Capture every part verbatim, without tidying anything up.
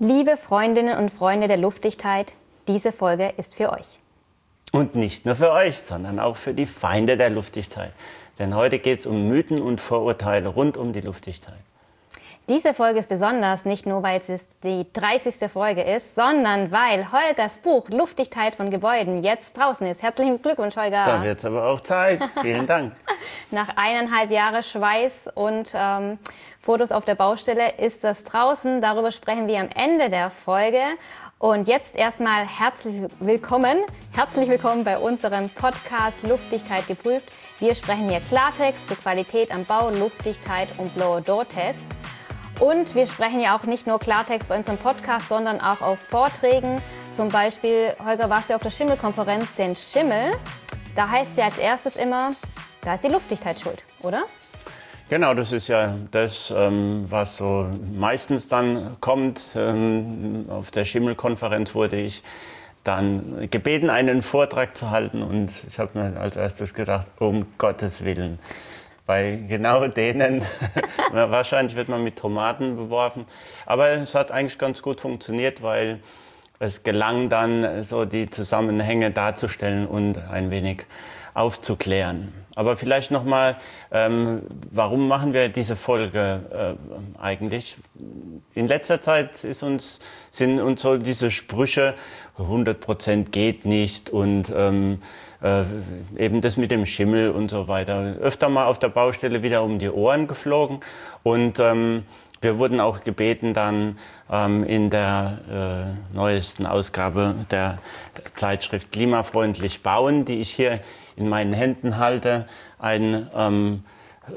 Liebe Freundinnen und Freunde der Luftdichtheit, diese Folge ist für euch. Und nicht nur für euch, sondern auch für die Feinde der Luftdichtheit. Denn heute geht es um Mythen und Vorurteile rund um die Luftdichtheit. Diese Folge ist besonders, nicht nur weil es die dreißigste Folge ist, sondern weil Holgers Buch Luftdichtheit von Gebäuden jetzt draußen ist. Herzlichen Glückwunsch, Holger. Da wird es aber auch Zeit. Vielen Dank. Nach eineinhalb Jahren Schweiß und ähm, Fotos auf der Baustelle ist das draußen. Darüber sprechen wir am Ende der Folge. Und jetzt erstmal herzlich willkommen. Herzlich willkommen bei unserem Podcast Luftdichtheit geprüft. Wir sprechen hier Klartext zur Qualität am Bau, Luftdichtheit und Blow-Door-Tests. Und wir sprechen ja auch nicht nur Klartext bei unserem Podcast, sondern auch auf Vorträgen. Zum Beispiel, Holger, warst du auf der Schimmelkonferenz, den Schimmel. Da heißt es ja als erstes immer, da ist die Luftdichtheit schuld, oder? Genau, das ist ja das, ähm, was so meistens dann kommt. Ähm, auf der Schimmelkonferenz wurde ich dann gebeten, einen Vortrag zu halten. Und ich habe mir als erstes gedacht, um Gottes Willen. Bei genau denen, wahrscheinlich wird man mit Tomaten beworfen. Aber es hat eigentlich ganz gut funktioniert, weil es gelang dann, so die Zusammenhänge darzustellen und ein wenig aufzuklären. Aber vielleicht nochmal, ähm, warum machen wir diese Folge äh, eigentlich? In letzter Zeit ist uns, sind uns so diese Sprüche, hundert Prozent geht nicht und ähm, äh, eben das mit dem Schimmel und so weiter, öfter mal auf der Baustelle wieder um die Ohren geflogen. Und ähm, wir wurden auch gebeten, dann ähm, in der äh, neuesten Ausgabe der Zeitschrift Klimafreundlich bauen, die ich hier in meinen Händen halte, einen, ähm,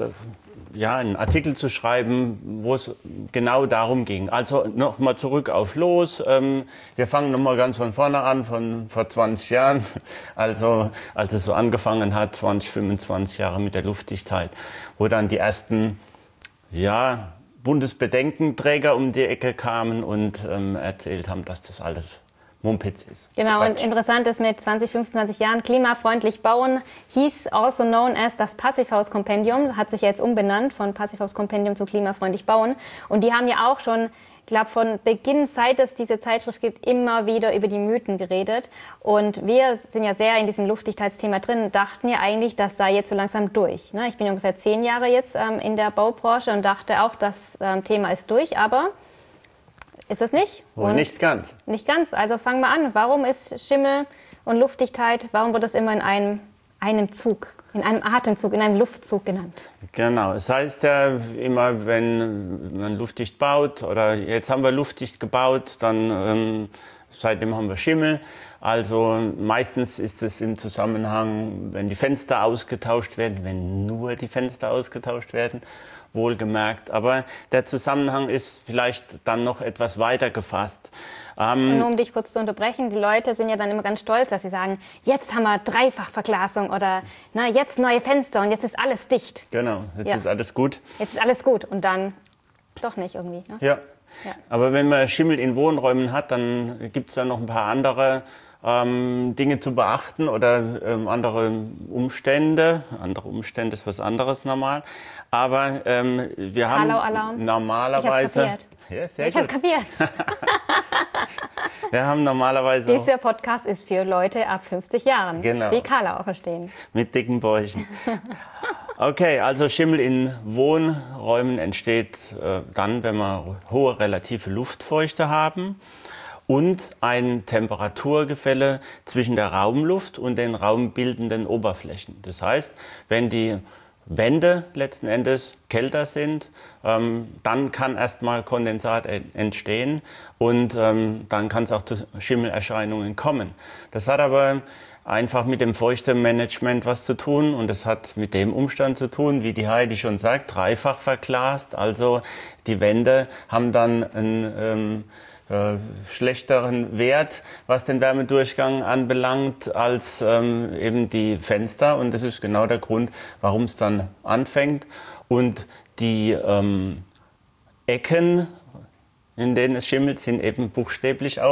äh, ja, einen Artikel zu schreiben, wo es genau darum ging. Also nochmal zurück auf Los. Ähm, wir fangen nochmal ganz von vorne an, von vor zwanzig Jahren, also als es so angefangen hat, zwanzig, fünfundzwanzig Jahre mit der Luftdichtheit, wo dann die ersten, ja, Bundesbedenkenträger um die Ecke kamen und ähm, erzählt haben, dass das alles Mumpitz ist. Genau, Quatsch. Und interessant ist, mit zwanzig, fünfundzwanzig Jahren klimafreundlich bauen hieß also known as das Passivhaus-Kompendium, hat sich jetzt umbenannt von Passivhaus-Kompendium zu klimafreundlich bauen. Und die haben ja auch schon, ich glaube von Beginn, seit es diese Zeitschrift gibt, immer wieder über die Mythen geredet. Und wir sind ja sehr in diesem Luftdichtheitsthema drin, dachten ja eigentlich, das sei jetzt so langsam durch. Ne? Ich bin ungefähr zehn Jahre jetzt ähm, in der Baubranche und dachte auch, das ähm, Thema ist durch, aber ist es nicht? Und nicht ganz. Nicht ganz. Also fangen wir an. Warum ist Schimmel und Luftdichtheit, warum wird das immer in einem, einem Zug, in einem Atemzug, in einem Luftzug genannt? Genau. Es heißt ja immer, wenn man luftdicht baut oder jetzt haben wir luftdicht gebaut, dann ähm, seitdem haben wir Schimmel. Also meistens ist es im Zusammenhang, wenn die Fenster ausgetauscht werden, wenn nur die Fenster ausgetauscht werden, wohlgemerkt. Aber der Zusammenhang ist vielleicht dann noch etwas weiter gefasst. Ähm, und nur um dich kurz zu unterbrechen, die Leute sind ja dann immer ganz stolz, dass sie sagen, jetzt haben wir Dreifachverglasung oder na, jetzt neue Fenster und jetzt ist alles dicht. Genau, jetzt Ja. ist alles gut. Jetzt ist alles gut und dann doch nicht irgendwie. Ne? Ja. Ja. Aber wenn man Schimmel in Wohnräumen hat, dann gibt es da noch ein paar andere ähm, Dinge zu beachten oder ähm, andere Umstände. Andere Umstände ist was anderes normal. Aber ähm, wir Karlau-Alarm. haben normalerweise... Ich hab's kapiert. Ja, sehr Ich gut. hab's kapiert. Wir haben normalerweise auch Dieser Podcast ist für Leute ab fünfzig Jahren, Genau. die Karlau verstehen. mit dicken Bäuchen. Okay, also Schimmel in Wohnräumen entsteht äh, dann, wenn wir hohe relative Luftfeuchte haben und ein Temperaturgefälle zwischen der Raumluft und den raumbildenden Oberflächen. Das heißt, wenn die Wände letzten Endes kälter sind, ähm, dann kann erstmal Kondensat entstehen und ähm, dann kann es auch zu Schimmelerscheinungen kommen. Das hat aber einfach mit dem Feuchtemanagement was zu tun und es hat mit dem Umstand zu tun, wie die Heidi schon sagt, dreifach verglast. Also die Wände haben dann ein ähm, Äh, schlechteren Wert, was den Wärmedurchgang anbelangt, als ähm, eben die Fenster. Und das ist genau der Grund, warum es dann anfängt. Und die ähm, Ecken, in denen es schimmelt, sind eben buchstäblich auch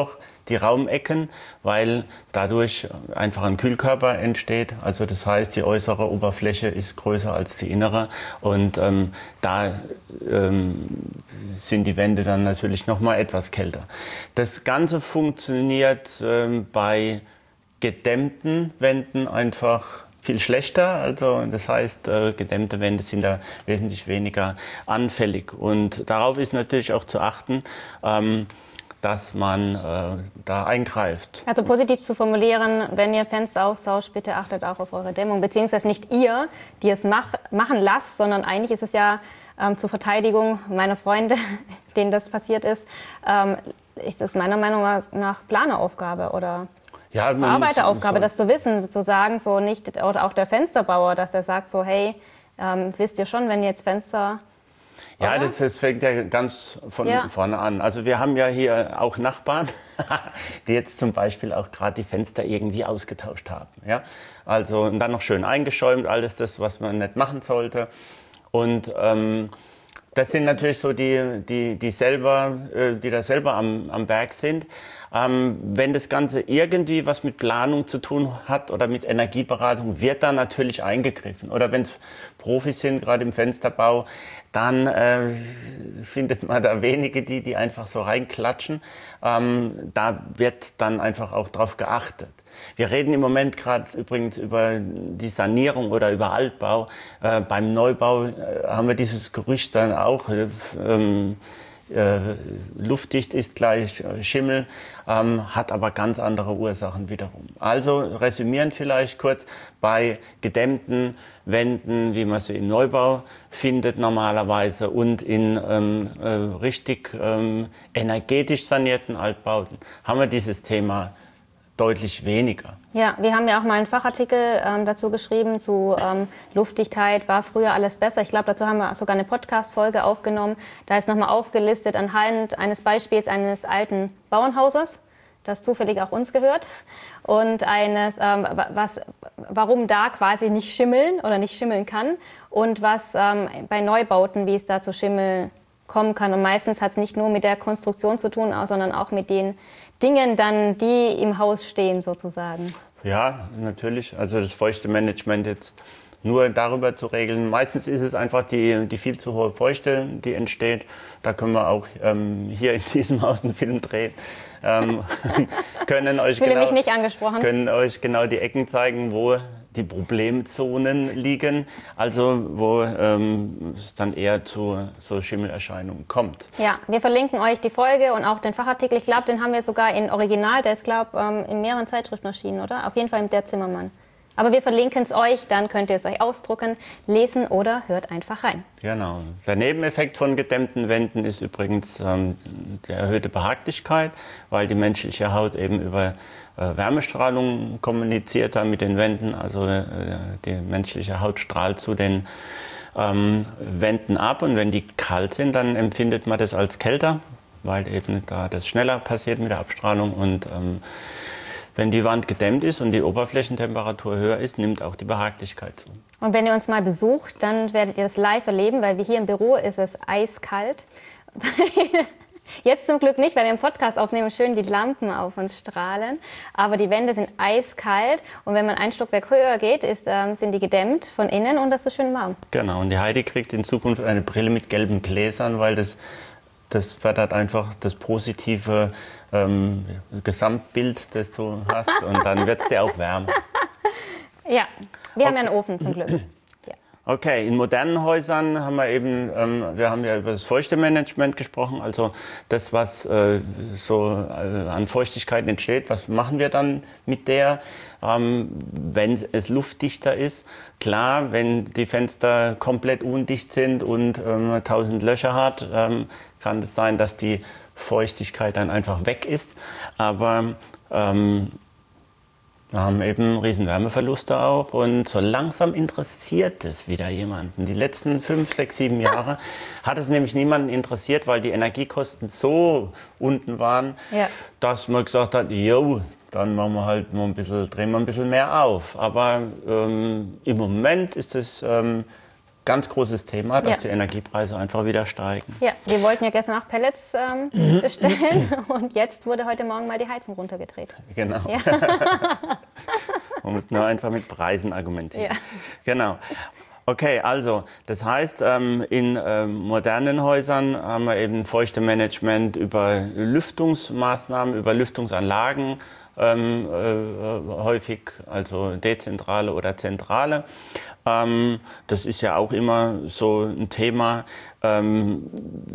die Raumecken, weil dadurch einfach ein Kühlkörper entsteht. Also das heißt, die äußere Oberfläche ist größer als die innere und ähm, da ähm, sind die Wände dann natürlich noch mal etwas kälter. Das Ganze funktioniert ähm, bei gedämmten Wänden einfach viel schlechter. Also das heißt, äh, gedämmte Wände sind da wesentlich weniger anfällig. Und darauf ist natürlich auch zu achten, ähm, dass man äh, da eingreift. Also positiv zu formulieren, wenn ihr Fenster austauscht, bitte achtet auch auf eure Dämmung. Beziehungsweise nicht ihr, die es mach, machen lasst, sondern eigentlich ist es ja ähm, zur Verteidigung meiner Freunde, denen das passiert ist, ähm, ist es meiner Meinung nach Planeraufgabe oder ja, Verarbeiteraufgabe, das zu wissen, zu sagen, so nicht, oder auch der Fensterbauer, dass er sagt so, hey, ähm, wisst ihr schon, wenn ihr jetzt Fenster... Ja, das, das fängt ja ganz von ja. vorne an. Also wir haben ja hier auch Nachbarn, die jetzt zum Beispiel auch gerade die Fenster irgendwie ausgetauscht haben. Ja? Also und dann noch schön eingeschäumt, alles das, was man nicht machen sollte. Und ähm, das sind natürlich so die, die, die, selber, äh, die da selber am, am Berg sind. Ähm, wenn das Ganze irgendwie was mit Planung zu tun hat oder mit Energieberatung, wird da natürlich eingegriffen. Oder wenn es Profis sind, gerade im Fensterbau, dann äh, findet man da wenige, die, die einfach so reinklatschen. Ähm, da wird dann einfach auch drauf geachtet. Wir reden im Moment gerade übrigens über die Sanierung oder über Altbau. Äh, beim Neubau äh, haben wir dieses Gerücht dann auch. Äh, ähm, äh, luftdicht ist gleich Schimmel, ähm, hat aber ganz andere Ursachen wiederum. Also resümierend vielleicht kurz, bei gedämmten Wänden, wie man sie im Neubau findet normalerweise und in ähm, äh, richtig ähm, energetisch sanierten Altbauten, haben wir dieses Thema deutlich weniger. Ja, wir haben ja auch mal einen Fachartikel ähm, dazu geschrieben, zu ähm, Luftdichtheit, war früher alles besser. Ich glaube, dazu haben wir sogar eine Podcast-Folge aufgenommen. Da ist nochmal aufgelistet anhand eines Beispiels eines alten Bauernhauses, das zufällig auch uns gehört. Und eines, ähm, was, warum da quasi nicht schimmeln oder nicht schimmeln kann und was ähm, bei Neubauten, wie es da zu Schimmel kommen kann. Und meistens hat es nicht nur mit der Konstruktion zu tun, sondern auch mit den Dingen dann, die im Haus stehen sozusagen. Ja, natürlich. Also das feuchte Management jetzt nur darüber zu regeln. Meistens ist es einfach die, die viel zu hohe Feuchte, die entsteht. Da können wir auch ähm, hier in diesem Haus einen Film drehen. Ähm, können euch ich fühle genau, mich nicht angesprochen. Können euch genau die Ecken zeigen, wo die Problemzonen liegen, also wo ähm, es dann eher zu so Schimmelerscheinungen kommt. Ja, wir verlinken euch die Folge und auch den Fachartikel. Ich glaube, den haben wir sogar in Original, der ist, glaube ich, ähm, in mehreren Zeitschriften erschienen, oder? Auf jeden Fall in Der Zimmermann. Aber wir verlinken es euch, dann könnt ihr es euch ausdrucken, lesen oder hört einfach rein. Genau. Der Nebeneffekt von gedämmten Wänden ist übrigens ähm, die erhöhte Behaglichkeit, weil die menschliche Haut eben über äh, Wärmestrahlung kommuniziert hat mit den Wänden. Also äh, die menschliche Haut strahlt zu den ähm, Wänden ab und wenn die kalt sind, dann empfindet man das als kälter, weil eben da das schneller passiert mit der Abstrahlung und ähm, wenn die Wand gedämmt ist und die Oberflächentemperatur höher ist, nimmt auch die Behaglichkeit zu. Und wenn ihr uns mal besucht, dann werdet ihr das live erleben, weil wir hier im Büro ist es eiskalt. Jetzt zum Glück nicht, weil wir im Podcast aufnehmen, schön die Lampen auf uns strahlen. Aber die Wände sind eiskalt und wenn man ein Stockwerk höher geht, ist, ähm, sind die gedämmt von innen und das ist schön warm. Genau, und die Heidi kriegt in Zukunft eine Brille mit gelben Gläsern, weil das, das fördert einfach das positive ähm, Gesamtbild, das du hast und dann wird es dir auch wärmer. Ja, wir okay. haben ja einen Ofen zum Glück. Okay, in modernen Häusern haben wir eben, ähm, wir haben ja über das Feuchtemanagement gesprochen, also das, was äh, so äh, an Feuchtigkeit entsteht, was machen wir dann mit der, ähm, wenn es luftdichter ist? Klar, wenn die Fenster komplett undicht sind und ähm, tausend Löcher hat, ähm, kann es sein, dass die Feuchtigkeit dann einfach weg ist, aber ähm, wir haben eben riesen Wärmeverluste auch und so langsam interessiert es wieder jemanden. Die letzten fünf, sechs, sieben Jahre hat es nämlich niemanden interessiert, weil die Energiekosten so unten waren, ja. dass man gesagt hat, jo, dann machen wir halt mal ein bisschen, drehen wir ein bisschen mehr auf. Aber ähm, im Moment ist es ähm, ganz großes Thema, dass ja. die Energiepreise einfach wieder steigen. Ja, wir wollten ja gestern auch Pellets ähm, bestellen und jetzt wurde heute Morgen mal die Heizung runtergedreht. Genau. Ja. Man muss nur einfach mit Preisen argumentieren. Ja. Genau. Okay, also das heißt, in modernen Häusern haben wir eben Feuchtemanagement über Lüftungsmaßnahmen, über Lüftungsanlagen, ähm, äh, häufig also dezentrale oder zentrale. Ähm, das ist ja auch immer so ein Thema, ähm,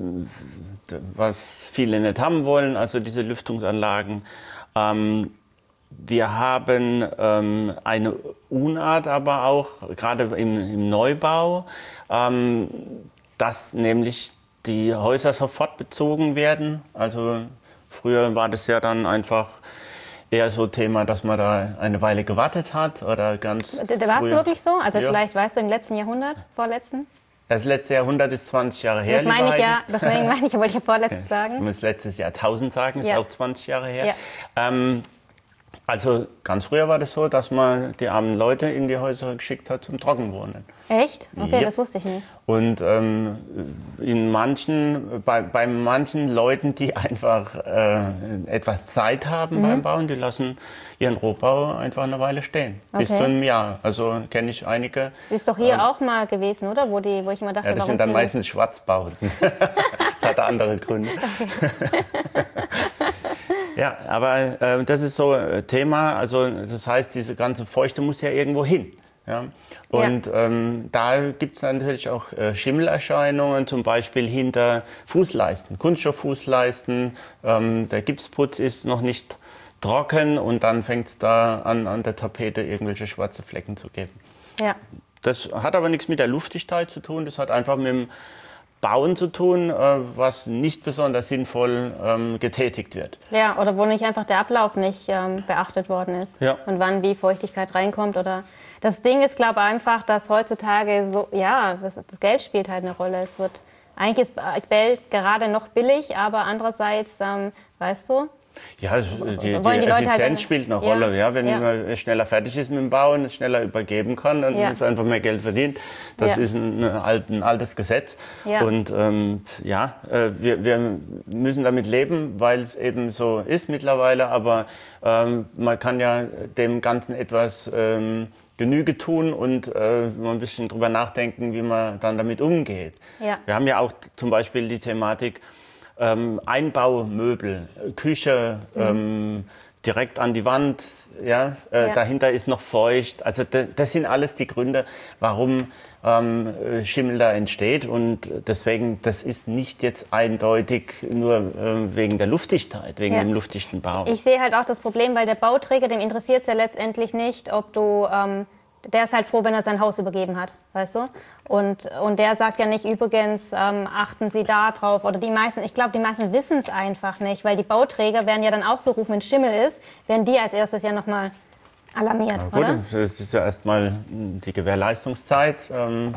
was viele nicht haben wollen, also diese Lüftungsanlagen. Ähm, Wir haben ähm, eine Unart aber auch, gerade im, im Neubau, ähm, dass nämlich die Häuser sofort bezogen werden. Also früher war das ja dann einfach eher so Thema, dass man da eine Weile gewartet hat oder ganz. Da war es wirklich so? Also ja. Vielleicht weißt du im letzten Jahrhundert, vorletzten? Das letzte Jahrhundert ist zwanzig Jahre her. Das meine ich ja, deswegen meine ich, wollte ich ja vorletztes sagen. Ich muss letztes Jahrtausend sagen, ist ja. auch zwanzig Jahre her. Ja. Ähm, Also ganz früher war das so, dass man die armen Leute in die Häuser geschickt hat zum Trockenwohnen. Echt? Okay, ja. Das wusste ich nicht. Und ähm, in manchen, bei, bei manchen Leuten, die einfach äh, etwas Zeit haben mhm. beim Bauen, die lassen ihren Rohbau einfach eine Weile stehen. Okay. Bis zu einem Jahr. Also kenne ich einige. Ist doch hier ähm, auch mal gewesen, oder? Wo, die, wo ich immer dachte, ja, das warum sind dann meistens Schwarzbauten. Das hat andere Gründe. Okay. Ja, aber äh, das ist so ein Thema, also das heißt, diese ganze Feuchte muss ja irgendwo hin. Ja? Und ja. ähm, da gibt es natürlich auch äh, Schimmelerscheinungen, zum Beispiel hinter Fußleisten, Kunststofffußleisten. Ähm, der Gipsputz ist noch nicht trocken und dann fängt es da an, an der Tapete irgendwelche schwarze Flecken zu geben. Ja. Das hat aber nichts mit der Luftigkeit zu tun, das hat einfach mit dem Bauen zu tun, was nicht besonders sinnvoll ähm, getätigt wird. Ja, oder wo nicht einfach der Ablauf nicht ähm, beachtet worden ist. Ja. Und wann wie Feuchtigkeit reinkommt. Oder das Ding ist, glaube ich, einfach, dass heutzutage so, ja, das, das Geld spielt halt eine Rolle. Es wird, eigentlich ist Geld gerade noch billig, aber andererseits, ähm, weißt du, Ja, die, die, die die Effizienz halt, spielt eine ja, Rolle. Ja, wenn ja. man schneller fertig ist mit dem Bauen, es schneller übergeben kann, dann ja. ist einfach mehr Geld verdient. Das ja. ist ein, ein altes Gesetz. Ja. Und ähm, ja, wir, wir müssen damit leben, weil es eben so ist mittlerweile. Aber ähm, man kann ja dem Ganzen etwas ähm, Genüge tun und äh, mal ein bisschen drüber nachdenken, wie man dann damit umgeht. Ja. Wir haben ja auch zum Beispiel die Thematik, Ähm, Einbaumöbel, Küche, mhm. ähm, direkt an die Wand, ja, äh, ja. dahinter ist noch feucht. Also das sind alles die Gründe, warum ähm, Schimmel da entsteht. Und deswegen, das ist nicht jetzt eindeutig nur äh, wegen der Luftigkeit, wegen ja. dem luftdichten Bau. Ich sehe halt auch das Problem, weil der Bauträger, dem interessiert es ja letztendlich nicht, ob du... Ähm Der ist halt froh, wenn er sein Haus übergeben hat, weißt du? Und, und der sagt ja nicht, übrigens, ähm, achten Sie da drauf. Oder die meisten, ich glaube, die meisten wissen es einfach nicht, weil die Bauträger werden ja dann auch gerufen, wenn Schimmel ist, werden die als erstes ja nochmal alarmiert, ja, gut, oder? Das ist ja erstmal die Gewährleistungszeit, ähm,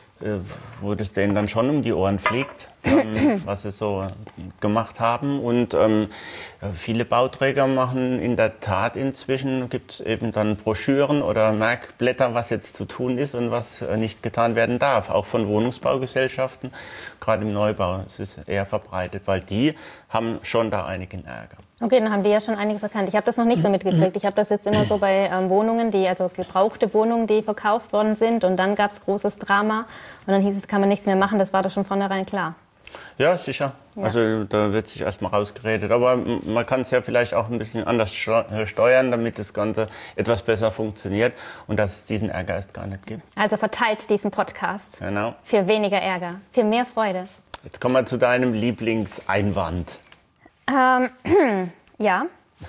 wo das denen dann schon um die Ohren fliegt, ähm, was sie so gemacht haben. Und ähm, viele Bauträger machen in der Tat inzwischen, gibt es eben dann Broschüren oder Merkblätter, was jetzt zu tun ist und was nicht getan werden darf. Auch von Wohnungsbaugesellschaften, gerade im Neubau. Es ist eher verbreitet, weil die haben schon da einigen Ärger. Okay, dann haben die ja schon einiges erkannt. Ich habe das noch nicht so mitgekriegt. Ich habe das jetzt immer so bei ähm, Wohnungen, die, also gebrauchte Wohnungen, die verkauft worden sind. Und dann gab es großes Drama. Und dann hieß es, kann man nichts mehr machen. Das war doch schon vornherein klar. Ja, sicher. Ja. Also da wird sich erstmal rausgeredet. Aber man kann es ja vielleicht auch ein bisschen anders steuern, damit das Ganze etwas besser funktioniert und dass es diesen Ärger erst gar nicht gibt. Also verteilt diesen Podcast. Genau. Für weniger Ärger, für mehr Freude. Jetzt kommen wir zu deinem Lieblingseinwand. Ähm, ja,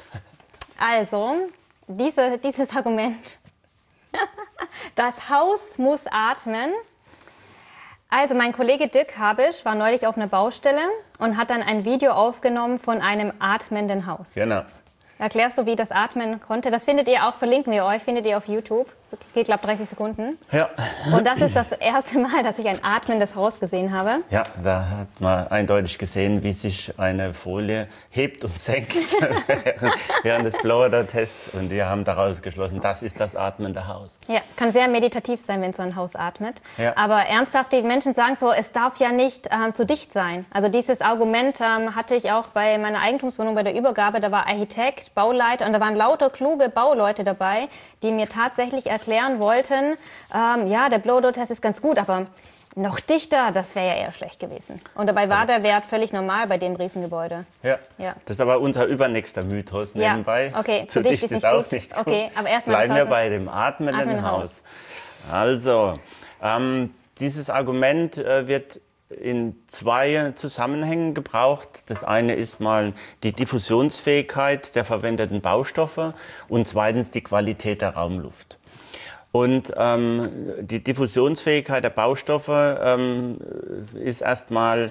also diese, dieses Argument, das Haus muss atmen. Also mein Kollege Dirk Habisch war neulich auf einer Baustelle und hat dann ein Video aufgenommen von einem atmenden Haus. Genau. Erklärst du, wie das atmen konnte? Das findet ihr auch, verlinken wir euch, findet ihr auf YouTube. geht, glaube ich, dreißig Sekunden. Ja. Und das ist das erste Mal, dass ich ein atmendes Haus gesehen habe. Ja, da hat man eindeutig gesehen, wie sich eine Folie hebt und senkt während des Blower-Tests. Und wir haben daraus geschlossen, das ist das atmende Haus. Ja, kann sehr meditativ sein, wenn so ein Haus atmet. Ja. Aber ernsthaft, die Menschen sagen so, es darf ja nicht ähm, zu dicht sein. Also dieses Argument ähm, hatte ich auch bei meiner Eigentumswohnung bei der Übergabe. Da war Architekt, Bauleiter und da waren lauter kluge Bauleute dabei, die mir tatsächlich erklären wollten, ähm, ja, der Blow-Door-Test ist ganz gut, aber noch dichter, das wäre ja eher schlecht gewesen. Und dabei war der Wert völlig normal bei dem Riesengebäude. Ja. Ja. Das ist aber unser übernächster Mythos Ja. nebenbei. Okay, zu dicht ist, ist auch nicht gut. Okay, aber erstmal bleiben wir bei dem atmenden atmenden Haus. Haus. Also, ähm, dieses Argument äh, wird in zwei Zusammenhängen gebraucht. Das eine ist mal die Diffusionsfähigkeit der verwendeten Baustoffe und zweitens die Qualität der Raumluft. Und ähm, die Diffusionsfähigkeit der Baustoffe ähm, ist erstmal,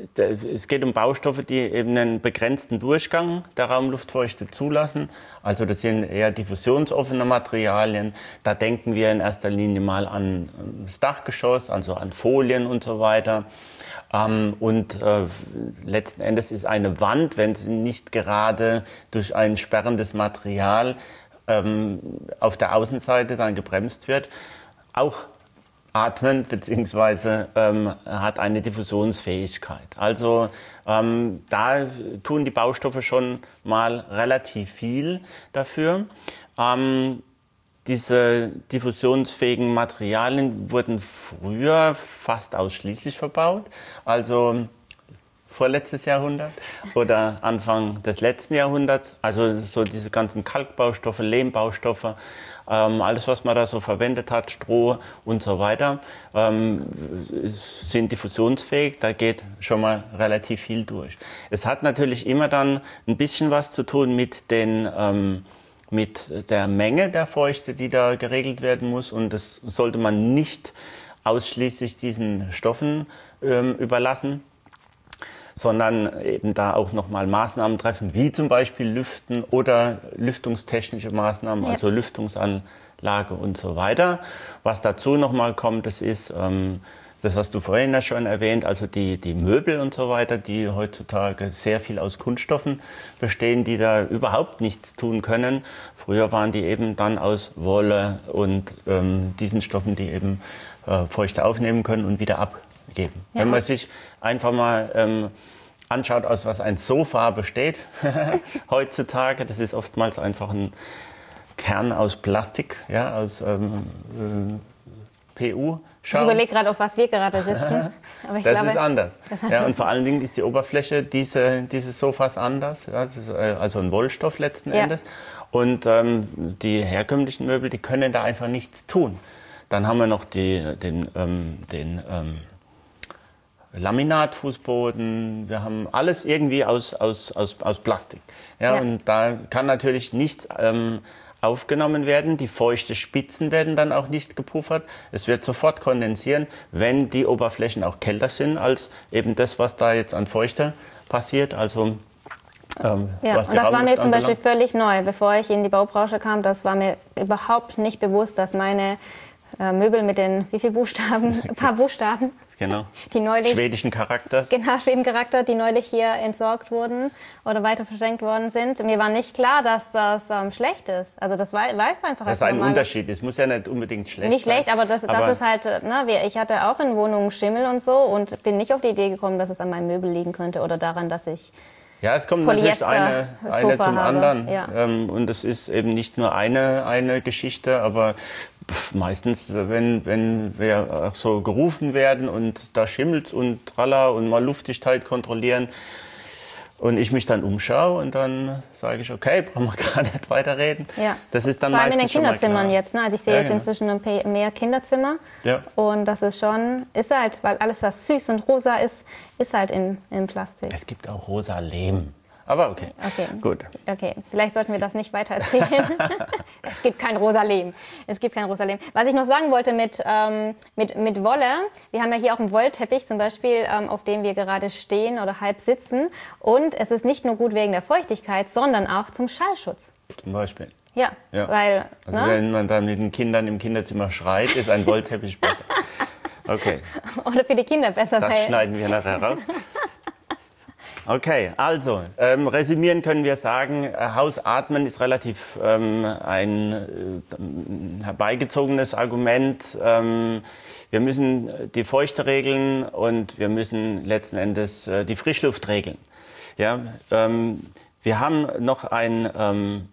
es geht um Baustoffe, die eben einen begrenzten Durchgang der Raumluftfeuchte zulassen. Also das sind eher diffusionsoffene Materialien. Da denken wir in erster Linie mal an das Dachgeschoss, also an Folien und so weiter. Ähm, und äh, letzten Endes ist eine Wand, wenn sie nicht gerade durch ein sperrendes Material ähm, auf der Außenseite dann gebremst wird, auch atmend bzw. Ähm, hat eine Diffusionsfähigkeit. Also ähm, da tun die Baustoffe schon mal relativ viel dafür. Ähm, Diese diffusionsfähigen Materialien wurden früher fast ausschließlich verbaut, also vorletztes Jahrhundert oder Anfang des letzten Jahrhunderts. Also so diese ganzen Kalkbaustoffe, Lehmbaustoffe, ähm, alles was man da so verwendet hat, Stroh und so weiter, ähm, sind diffusionsfähig, da geht schon mal relativ viel durch. Es hat natürlich immer dann ein bisschen was zu tun mit den ähm, mit der Menge der Feuchte, die da geregelt werden muss. Und das sollte man nicht ausschließlich diesen Stoffen ähm, überlassen, sondern eben da auch nochmal Maßnahmen treffen, wie zum Beispiel Lüften oder lüftungstechnische Maßnahmen, ja. also Lüftungsanlage und so weiter. Was dazu nochmal kommt, das ist, ähm, das hast du vorhin ja schon erwähnt, also die, die Möbel und so weiter, die heutzutage sehr viel aus Kunststoffen bestehen, die da überhaupt nichts tun können. Früher waren die eben dann aus Wolle und ähm, diesen Stoffen, die eben äh, Feuchte aufnehmen können und wieder abgeben. Ja. Wenn man sich einfach mal ähm, anschaut, aus was ein Sofa besteht heutzutage, das ist oftmals einfach ein Kern aus Plastik, ja, aus ähm, äh, P U. Schaum. Ich überlege gerade, auf was wir gerade sitzen. Aber ich das glaube, ist anders. Ja, und vor allen Dingen ist die Oberfläche diese, dieses Sofas anders. Ja, das ist also ein Wollstoff letzten ja. Endes. Und ähm, die herkömmlichen Möbel, die können da einfach nichts tun. Dann haben wir noch die, den, ähm, den ähm, Laminatfußboden. Wir haben alles irgendwie aus, aus, aus, aus Plastik. Ja, ja. Und da kann natürlich nichts Ähm, aufgenommen werden. Die feuchte Spitzen werden dann auch nicht gepuffert. Es wird sofort kondensieren, wenn die Oberflächen auch kälter sind als eben das, was da jetzt an Feuchte passiert. Also ähm, ja, was und das war mir zum Beispiel völlig neu. Bevor ich in die Baubranche kam, das war mir überhaupt nicht bewusst, dass meine äh, Möbel mit den, wie viele Buchstaben? Ein paar Buchstaben. Genau. Die neulich, schwedischen Charakters. Genau, schwedischen Charakter, die neulich hier entsorgt wurden oder weiter verschenkt worden sind. Mir war nicht klar, dass das ähm, schlecht ist. Also das weiß einfach. Das ist ein Unterschied. Es muss ja nicht unbedingt schlecht nicht sein. Nicht schlecht, aber das, aber das ist halt, ne, ich hatte auch in Wohnungen Schimmel und so und bin nicht auf die Idee gekommen, dass es an meinem Möbel liegen könnte oder daran, dass ich Ja, es kommt natürlich eine, eine zum habe. anderen. Ja. Ähm, und es ist eben nicht nur eine, eine Geschichte, aber meistens, wenn, wenn wir auch so gerufen werden und da schimmelt und tralla und mal Luftdichtheit kontrollieren und ich mich dann umschaue und dann sage ich, okay, brauchen wir gar nicht weiterreden. Ja. Das ist dann Vor allem in den meistens Kinderzimmern jetzt. Ne? Also ich sehe ja, jetzt genau. inzwischen mehr Kinderzimmer. Ja. Und das ist schon, ist halt, weil alles, was süß und rosa ist, ist halt in, in Plastik. Es gibt auch rosa Lehm. Aber okay, okay, gut. Okay, vielleicht sollten wir das nicht weiter erzählen. Es gibt kein rosa Lehm. Es gibt kein rosa Lehm. Was ich noch sagen wollte mit, ähm, mit, mit Wolle, wir haben ja hier auch einen Wollteppich zum Beispiel, ähm, auf dem wir gerade stehen oder halb sitzen. Und es ist nicht nur gut wegen der Feuchtigkeit, sondern auch zum Schallschutz. Zum Beispiel. Ja, Ja. weil... Also ne? wenn man dann mit den Kindern im Kinderzimmer schreit, ist ein Wollteppich besser. Okay. Oder für die Kinder besser. Das weil schneiden wir nachher raus. Okay, also ähm, resümieren können wir sagen, äh, Hausatmen ist relativ ähm, ein äh, herbeigezogenes Argument. Ähm, wir müssen die Feuchte regeln und wir müssen letzten Endes äh, die Frischluft regeln. Ja, ähm, wir haben noch ein... Ähm,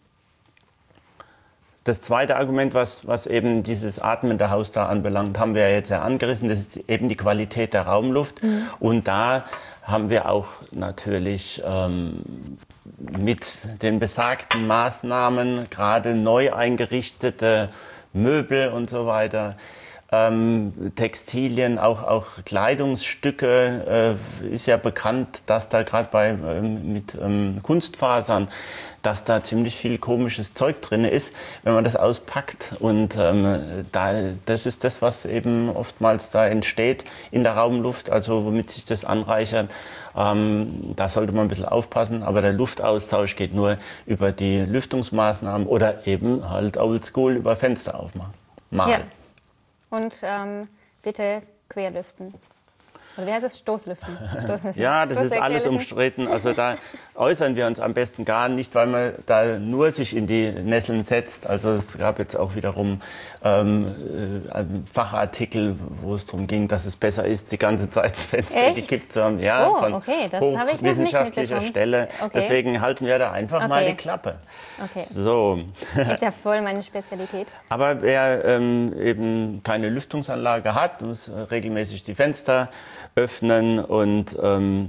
Das zweite Argument, was, was eben dieses atmende Haus da anbelangt, haben wir ja jetzt ja angerissen, das ist eben die Qualität der Raumluft. Mhm. Und da haben wir auch natürlich ähm, mit den besagten Maßnahmen, gerade neu eingerichtete Möbel und so weiter, Ähm, Textilien, auch, auch Kleidungsstücke, äh, ist ja bekannt, dass da gerade bei ähm, mit ähm, Kunstfasern, dass da ziemlich viel komisches Zeug drin ist, wenn man das auspackt. Und ähm, da, das ist das, was eben oftmals da entsteht in der Raumluft, also womit sich das anreichert. Ähm, da sollte man ein bisschen aufpassen, aber der Luftaustausch geht nur über die Lüftungsmaßnahmen oder eben halt oldschool über Fenster aufmachen. Mal. Ja. Und ähm, bitte querlüften. Oder wie heißt es? Stoßlüften. Stoßlüften. Ja, das ist alles umstritten. Also da äußern wir uns am besten gar nicht, weil man da nur sich in die Nesseln setzt. Also es gab jetzt auch wiederum ähm, äh, Fachartikel, wo es darum ging, dass es besser ist, die ganze Zeit das Fenster Echt? gekippt zu haben. Ja, Oh, von okay, das habe ich noch nicht hochwissenschaftlicher mitbekommen. Stelle. Okay. Deswegen halten wir da einfach Okay. mal die Klappe. Okay. So. Ist ja voll meine Spezialität. Aber wer ähm, eben keine Lüftungsanlage hat, muss regelmäßig die Fenster öffnen und ähm,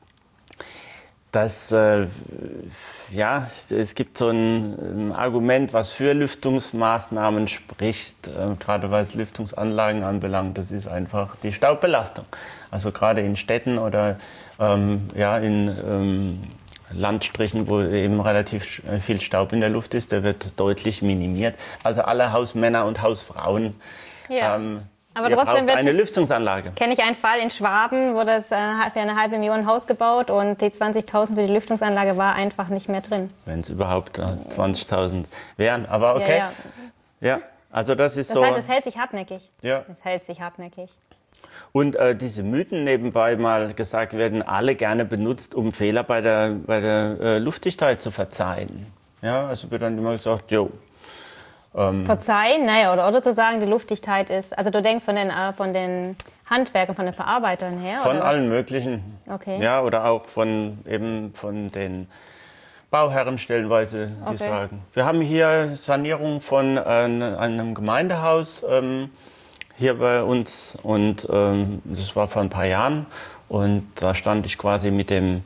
das, äh, ja, es gibt so ein, ein Argument, was für Lüftungsmaßnahmen spricht, äh, gerade was Lüftungsanlagen anbelangt, das ist einfach die Staubbelastung. Also gerade in Städten oder ähm, ja, in ähm, Landstrichen, wo eben relativ viel Staub in der Luft ist, der wird deutlich minimiert. Also alle Hausmänner und Hausfrauen, Ja. ähm, Aber ihr trotzdem braucht eine wird- Lüftungsanlage. Kenne ich einen Fall in Schwaben, wo das äh, für eine halbe Million Haus gebaut und die zwanzigtausend für die Lüftungsanlage war einfach nicht mehr drin. Wenn es überhaupt äh, zwanzigtausend wären. Aber okay. Ja, ja. Ja, also das ist Das so. heißt, es hält sich hartnäckig. Ja. Es hält sich hartnäckig. Und äh, diese Mythen nebenbei mal gesagt werden alle gerne benutzt, um Fehler bei der, bei der äh, Luftdichtheit zu verzeihen. Ja, also wird dann immer gesagt, jo. Ähm, Verzeihen, naja, oder, oder zu sagen, die Luftdichtheit ist, also du denkst von den, äh, von den Handwerkern, von den Verarbeitern her? von oder was? allen möglichen. Okay. Ja, oder auch von, eben von den Bauherren stellenweise, die Okay. sagen. Wir haben hier Sanierung von äh, einem Gemeindehaus ähm, hier bei uns und ähm, das war vor ein paar Jahren und da stand ich quasi mit dem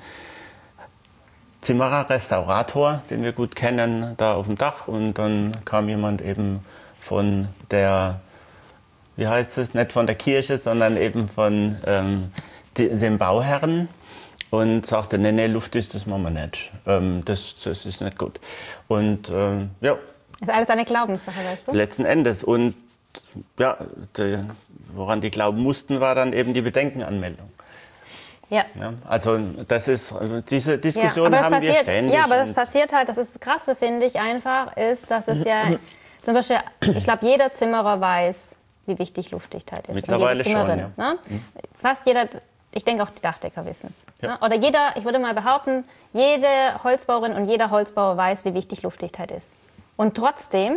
Zimmerer, Restaurator, den wir gut kennen, da auf dem Dach und dann kam jemand eben von der, wie heißt es, nicht von der Kirche, sondern eben von ähm, die, dem Bauherren und sagte, nee, nee, Luft ist das machen wir nicht, ähm, das, das ist nicht gut. Und ähm, ja, Ist alles eine Glaubenssache, weißt du? letzten Endes und ja, die, woran die glauben mussten, war dann eben die Bedenkenanmeldung. Ja. Ja, also das ist, also diese Diskussion aber das haben wir passiert, ständig. Ja, aber das und- passiert halt, das ist das Krasse, finde ich einfach, ist, dass es ja, zum Beispiel, ich glaube, jeder Zimmerer weiß, wie wichtig Luftdichtheit ist. Mittlerweile und jede schon, Zimmerin, ja. ne? Fast jeder, ich denke auch die Dachdecker wissen es. Ja. Ne? Oder jeder, ich würde mal behaupten, jede Holzbauerin und jeder Holzbauer weiß, wie wichtig Luftdichtheit ist. Und trotzdem,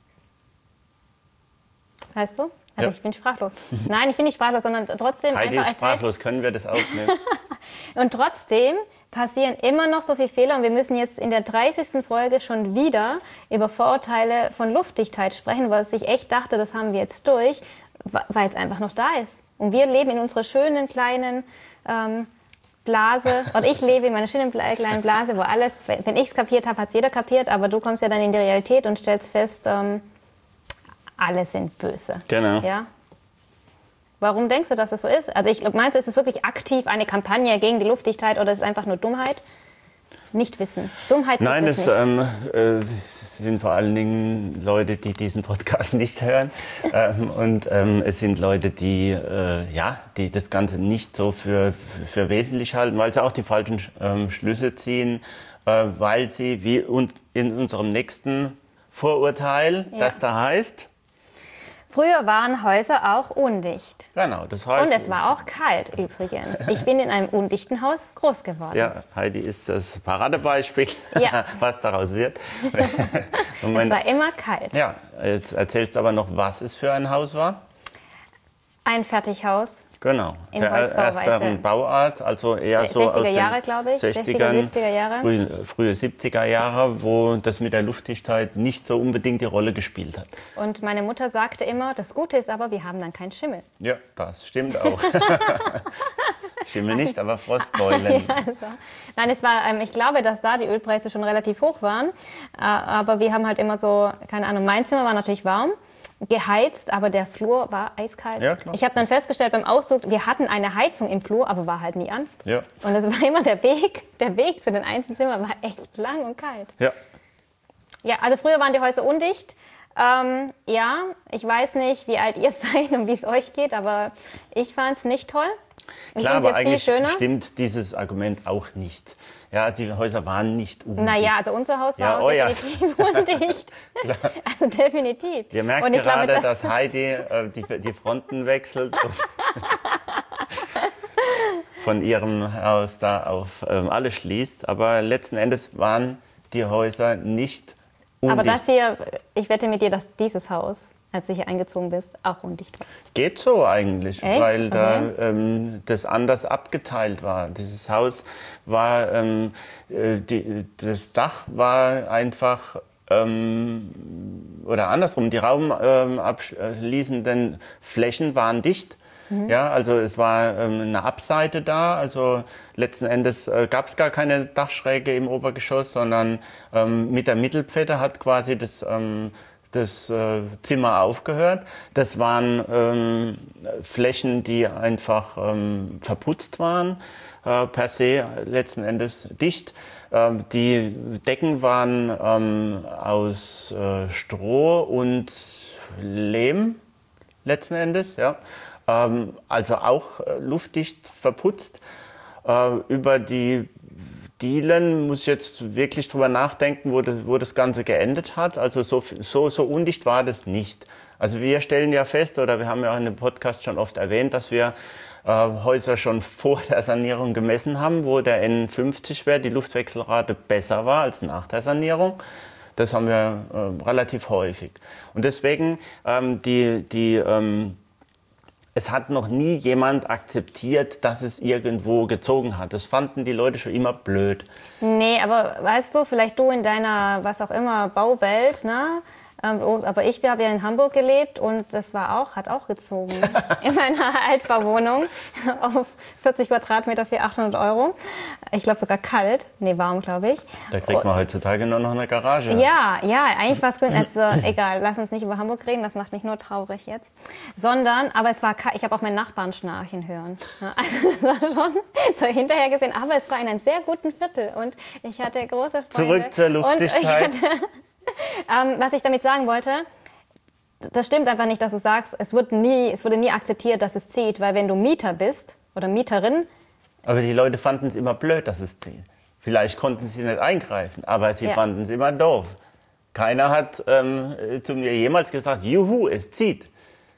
weißt du? Also Ja. ich bin sprachlos. Nein, ich bin nicht sprachlos, sondern trotzdem Heidi einfach ist als Held- sprachlos, können wir das aufnehmen? Und trotzdem passieren immer noch so viele Fehler und wir müssen jetzt in der dreißigsten Folge schon wieder über Vorurteile von Luftdichtheit sprechen, weil ich echt dachte, das haben wir jetzt durch, weil es einfach noch da ist. Und wir leben in unserer schönen kleinen ähm, Blase, und ich lebe in meiner schönen bla- kleinen Blase, wo alles, wenn ich es kapiert habe, hat es jeder kapiert, aber du kommst ja dann in die Realität und stellst fest, ähm, alle sind böse. Genau. Ja? Warum denkst du, dass es so ist? Also ich glaub, meinst du, ist es wirklich aktiv eine Kampagne gegen die Luftdichtheit oder ist es einfach nur Dummheit? Nicht wissen. Dummheit gibt Nein, es es nicht. ähm, äh, es sind vor allen Dingen Leute, die diesen Podcast nicht hören. ähm, und ähm, es sind Leute, die, äh, ja, die das Ganze nicht so für, für wesentlich halten, weil sie auch die falschen ähm, Schlüsse ziehen, äh, weil sie, wie un in unserem nächsten Vorurteil, Ja. das da heißt? Früher waren Häuser auch undicht. Genau, das heißt... Und es war auch kalt übrigens. Ich bin in einem undichten Haus groß geworden. Ja, Heidi ist das Paradebeispiel, Ja. was daraus wird. Es war immer kalt. Ja, jetzt erzählst du aber noch, was es für ein Haus war. Ein Fertighaus. Genau, In der Holzbauweise. ersten Bauart, also eher so aus sechziger den Jahre, glaube ich. sechzigern, sechziger, siebziger Jahre. Früh, frühe siebziger Jahre, wo das mit der Luftdichtheit nicht so unbedingt die Rolle gespielt hat. Und meine Mutter sagte immer, das Gute ist aber, wir haben dann keinen Schimmel. Ja, das stimmt auch. Schimmel nicht, aber Frostbeulen. Ja, also. Nein, es war, ähm, ich glaube, dass da die Ölpreise schon relativ hoch waren. Äh, aber wir haben halt immer so, keine Ahnung, mein Zimmer war natürlich warm, geheizt, aber der Flur war eiskalt. Ja, klar. Ich habe dann festgestellt beim Auszug, wir hatten eine Heizung im Flur, aber war halt nie an. Ja. Und es war immer der Weg, der Weg zu den einzelnen Zimmern war echt lang und kalt. Ja. Ja, also früher waren die Häuser undicht. Ähm, ja, ich weiß nicht, wie alt ihr seid und wie es euch geht, aber ich fand es nicht toll. Ich Klar, find's aber jetzt viel eigentlich schöner. stimmt dieses Argument auch nicht. Ja, die Häuser waren nicht undicht. Naja, also unser Haus war Ja, auch oh ja. definitiv undicht. Also definitiv. Ihr merkt Und ich gerade, glaube, dass Heidi äh, die, die Fronten wechselt. Von ihrem Haus da auf ähm, alle schließt. Aber letzten Endes waren die Häuser nicht undicht. Aber das hier, ich wette mit dir, dass dieses Haus, als du hier eingezogen bist, auch undicht war. Geht so eigentlich, Echt? weil da Okay. ähm, das anders abgeteilt war. Dieses Haus war, ähm, äh, die, das Dach war einfach, ähm, oder andersrum, die raumabschließenden Flächen waren dicht. Ja, also es war ähm, eine Abseite da, also letzten Endes äh, gab es gar keine Dachschräge im Obergeschoss, sondern ähm, mit der Mittelpfette hat quasi das, ähm, das äh, Zimmer aufgehört. Das waren ähm, Flächen, die einfach ähm, verputzt waren, äh, per se letzten Endes dicht. Ähm, die Decken waren ähm, aus äh, Stroh und Lehm letzten Endes, ja. Ähm, also auch äh, luftdicht verputzt. Äh, über die Dielen muss ich jetzt wirklich drüber nachdenken, wo das, wo das Ganze geendet hat. Also so, so, so undicht war das nicht. Also wir stellen ja fest, oder wir haben ja in dem Podcast schon oft erwähnt, dass wir äh, Häuser schon vor der Sanierung gemessen haben, wo der N fünfzig Wert, die Luftwechselrate, besser war als nach der Sanierung. Das haben wir äh, relativ häufig. Und deswegen ähm, die, die ähm, es hat noch nie jemand akzeptiert, dass es irgendwo gezogen hat. Das fanden die Leute schon immer blöd. Nee, aber weißt du, vielleicht du in deiner, was auch immer, Bauwelt, ne? Ähm, aber ich habe ja in Hamburg gelebt und das war auch, hat auch gezogen. In meiner Altbauwohnung auf vierzig Quadratmeter für achthundert Euro. Ich glaube sogar kalt. Nee, warm, glaube ich. Da kriegt man heutzutage nur noch eine Garage. Ja, ja, eigentlich war es gut. Also egal, lass uns nicht über Hamburg reden, das macht mich nur traurig jetzt. Sondern, aber es war, ich habe auch meinen Nachbarn schnarchen hören. Ja, also das war schon so hinterher gesehen, aber es war in einem sehr guten Viertel und ich hatte große Freunde. Zurück zur Luftdichtheit. Und ich hatte, ähm, was ich damit sagen wollte, das stimmt einfach nicht, dass du sagst, es, wird nie, es wurde nie akzeptiert, dass es zieht, weil wenn du Mieter bist oder Mieterin, Aber die Leute fanden es immer blöd, dass es zieht. Vielleicht konnten sie nicht eingreifen, aber sie Ja. fanden es immer doof. Keiner hat ähm, zu mir jemals gesagt, juhu, es zieht.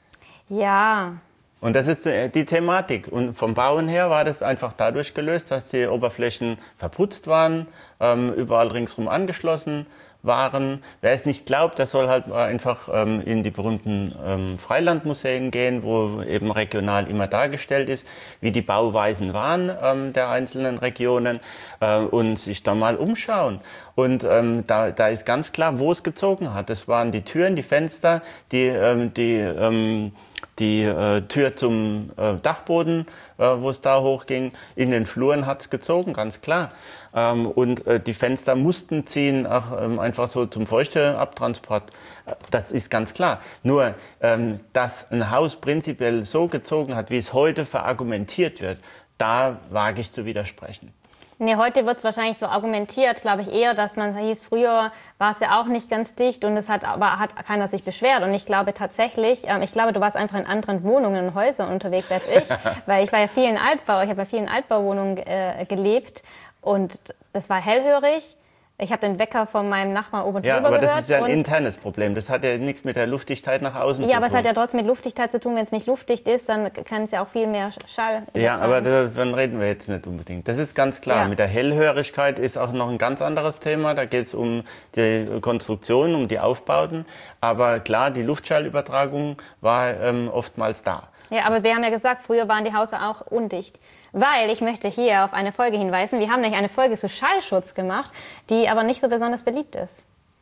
ja, Und das ist äh, die Thematik. Und vom Bauen her war das einfach dadurch gelöst, dass die Oberflächen verputzt waren, ähm, überall ringsherum angeschlossen waren. Wer es nicht glaubt, der soll halt einfach ähm, in die berühmten ähm, Freilandmuseen gehen, wo eben regional immer dargestellt ist, wie die Bauweisen waren ähm, der einzelnen Regionen äh, und sich da mal umschauen. Und ähm, da, da ist ganz klar, wo es gezogen hat. Das waren die Türen, die Fenster, die, ähm, die ähm, die äh, Tür zum äh, Dachboden, äh, wo es da hochging. In den Fluren hat es gezogen, ganz klar. Ähm, und äh, die Fenster mussten ziehen, auch, ähm, einfach so zum Feuchteabtransport. Äh, das ist ganz klar. Nur, ähm, dass ein Haus prinzipiell so gezogen hat, wie es heute verargumentiert wird, da wage ich zu widersprechen. nee, heute wird es wahrscheinlich so argumentiert, glaube ich, eher, dass man hieß, früher war es ja auch nicht ganz dicht und es hat aber hat keiner sich beschwert. Und ich glaube tatsächlich, ähm, ich glaube, du warst einfach in anderen Wohnungen und Häusern unterwegs als ich, weil ich war ja viel in Altbau, ich habe ja viel in Altbauwohnungen äh, gelebt und es war hellhörig. Ich habe den Wecker von meinem Nachbarn oben Ja, drüber aber gehört. das ist ja ein internes Problem. Das hat ja nichts mit der Luftdichtheit nach außen Ja, zu tun. aber es hat ja trotzdem mit Luftdichtheit zu tun. Wenn es nicht luftdicht ist, dann kann es ja auch viel mehr Schall übertragen. Ja, aber davon reden wir jetzt nicht unbedingt. Das ist ganz klar. Ja. Mit der Hellhörigkeit ist auch noch ein ganz anderes Thema. Da geht es um die Konstruktion, um die Aufbauten. Aber klar, die Luftschallübertragung war ähm, oftmals da. Ja, aber wir haben ja gesagt, früher waren die Häuser auch undicht. Weil ich möchte hier auf eine Folge hinweisen. Wir haben nämlich eine Folge zu Schallschutz gemacht, die aber nicht so besonders beliebt ist.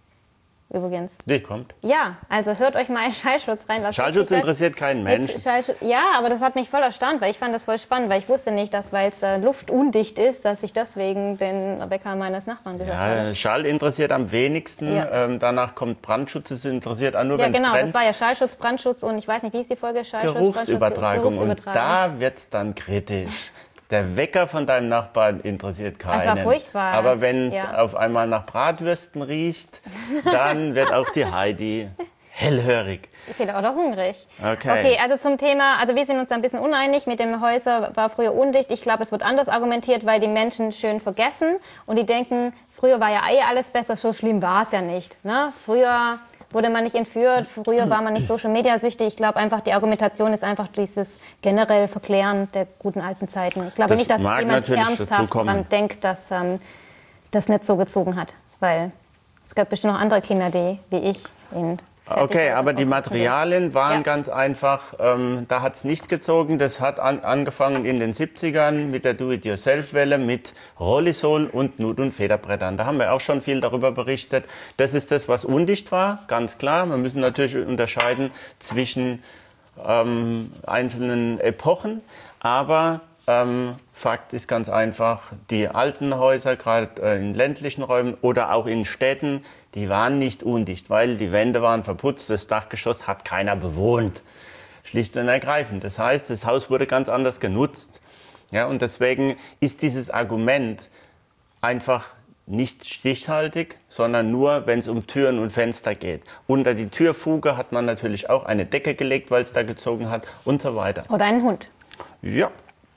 Übrigens. Die kommt. Ja, also hört euch mal Schallschutz rein. Was Schallschutz interessiert keinen Menschen. Schallschutz, ja, aber das hat mich voll erstaunt, weil ich fand das voll spannend, weil ich wusste nicht, dass, weil es äh, luftundicht ist, dass ich deswegen den Wecker meines Nachbarn gehört habe. Ja, Schall interessiert am wenigsten. Ja. Ähm, danach kommt Brandschutz. Es interessiert auch nur, Ja, wenn es genau, brennt. das war ja Schallschutz, Brandschutz und ich weiß nicht, wie ist die Folge? Schallschutz, Geruchsübertragung. Brandschutz, Und Geruchsübertragung. da wird es dann kritisch. Der Wecker von deinem Nachbarn interessiert keinen. Es war furchtbar. Aber wenn es Ja. auf einmal nach Bratwürsten riecht, dann wird auch die Heidi hellhörig. Okay, oder hungrig. Okay. Okay, also zum Thema, also wir sind uns da ein bisschen uneinig. Mit dem Häuser war früher undicht. Ich glaube, es wird anders argumentiert, weil die Menschen schön vergessen und die denken, früher war ja eh alles besser, so schlimm war es ja nicht. Ne? Früher wurde man nicht entführt, früher war man nicht Social Media süchtig. Ich glaube einfach, die Argumentation ist einfach dieses generell Verklären der guten alten Zeiten. Ich glaube Das nicht, dass mag jemand natürlich ernsthaft dazukommen. daran denkt, dass ähm, das nicht so gezogen hat. Weil es gab bestimmt noch andere Kinder, die wie ich in Okay, aber die Materialien waren Ja. ganz einfach, ähm, da hat es nicht gezogen. Das hat an, angefangen in den siebzigern mit der Do-it-yourself-Welle, mit Rollisol und Nut- und Federbrettern. Da haben wir auch schon viel darüber berichtet. Das ist das, was undicht war, ganz klar. Wir müssen natürlich unterscheiden zwischen ähm, einzelnen Epochen, aber ähm, Fakt ist ganz einfach, die alten Häuser, gerade äh, in ländlichen Räumen oder auch in Städten, die waren nicht undicht, weil die Wände waren verputzt, das Dachgeschoss hat keiner bewohnt. Schlicht und ergreifend. Das heißt, das Haus wurde ganz anders genutzt. Ja, und deswegen ist dieses Argument einfach nicht stichhaltig, sondern nur, wenn es um Türen und Fenster geht. Unter die Türfuge hat man natürlich auch eine Decke gelegt, weil es da gezogen hat und so weiter. Oder einen Hund. Ja,